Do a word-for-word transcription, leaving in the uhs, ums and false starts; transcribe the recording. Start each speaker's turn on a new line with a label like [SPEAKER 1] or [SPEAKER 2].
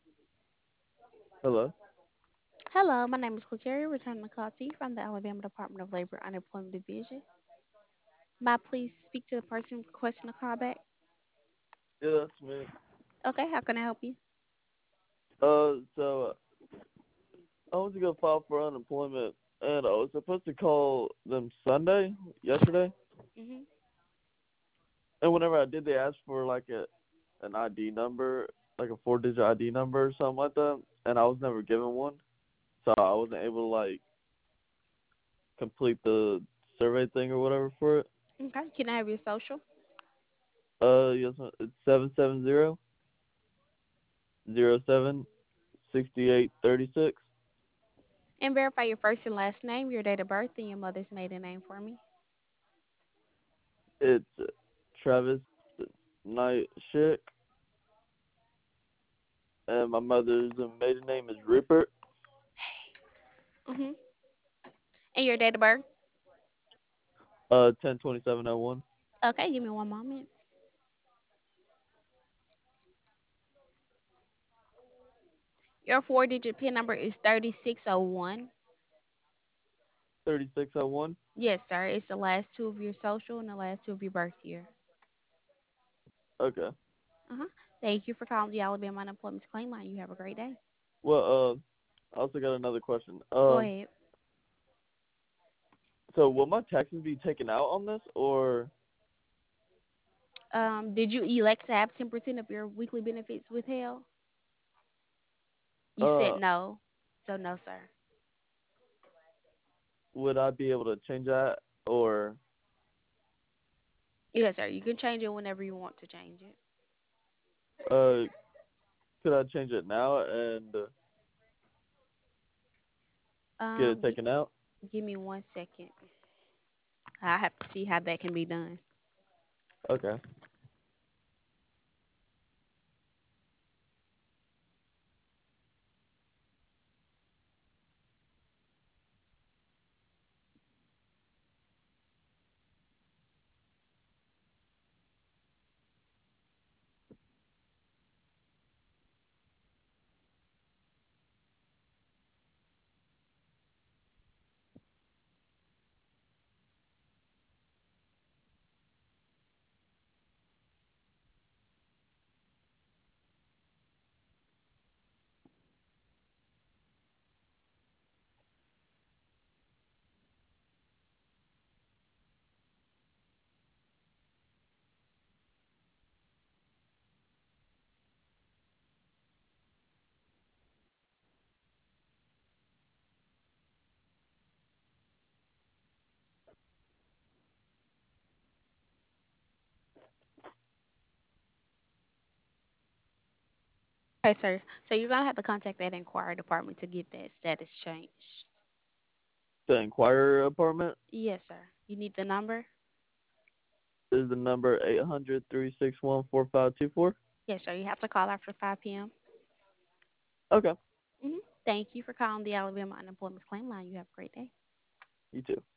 [SPEAKER 1] Hello.
[SPEAKER 2] Hello, my name is Quakeria, returning the call to you from the Alabama Department of Labor Unemployment Division. May I please speak to the person requesting a call back?
[SPEAKER 1] Yeah, that's me.
[SPEAKER 2] Okay, how can I help you?
[SPEAKER 1] Uh, so I went to go file for unemployment, and I was supposed to call them Sunday, yesterday.
[SPEAKER 2] hmm
[SPEAKER 1] And whenever I did, they asked for like a an I D number, like a four digit I D number or something like that, and I was never given one, so I wasn't able to like complete the survey thing or whatever for it.
[SPEAKER 2] Okay, can I have your social?
[SPEAKER 1] Uh, yes, ma'am. It's seven seven zero zero seven sixty eight thirty six.
[SPEAKER 2] And verify your first and last name, your date of birth, and your mother's maiden name for me.
[SPEAKER 1] It's Travis Knight Schick, and my mother's maiden name is Rupert.
[SPEAKER 2] hmm And your date of birth?
[SPEAKER 1] Uh, ten twenty seven oh one.
[SPEAKER 2] Okay, give me one moment. Your four-digit PIN number is three six zero one.
[SPEAKER 1] Thirty six oh one.
[SPEAKER 2] Yes, sir. It's the last two of your social and the last two of your birth year.
[SPEAKER 1] Okay.
[SPEAKER 2] Uh-huh. Thank you for calling the Alabama Unemployment Claim Line. You have a great day.
[SPEAKER 1] Well, uh, I also got another question.
[SPEAKER 2] Go
[SPEAKER 1] Um,
[SPEAKER 2] ahead.
[SPEAKER 1] so will my taxes be taken out on this, or
[SPEAKER 2] Um, did you elect to have ten percent of your weekly benefits withheld? You said
[SPEAKER 1] uh,
[SPEAKER 2] no. So no, sir.
[SPEAKER 1] would I be able to change that, or
[SPEAKER 2] Yes, sir. You can change it whenever you want to change it.
[SPEAKER 1] uh, could I change it now and uh, get it
[SPEAKER 2] Um, gi-
[SPEAKER 1] taken out?
[SPEAKER 2] give me one second. I have to see how that can be done.
[SPEAKER 1] Okay.
[SPEAKER 2] Okay, sir. So you're gonna have to contact that inquiry department to get that status changed.
[SPEAKER 1] The Inquirer apartment
[SPEAKER 2] Yes, sir. You need the number?
[SPEAKER 1] is the number eight hundred three six one four five two four.
[SPEAKER 2] Yes, sir. You have to call after five p m.
[SPEAKER 1] Okay.
[SPEAKER 2] Mm-hmm. Thank you for calling the Alabama Unemployment Claim Line. You have a great day.
[SPEAKER 1] You too.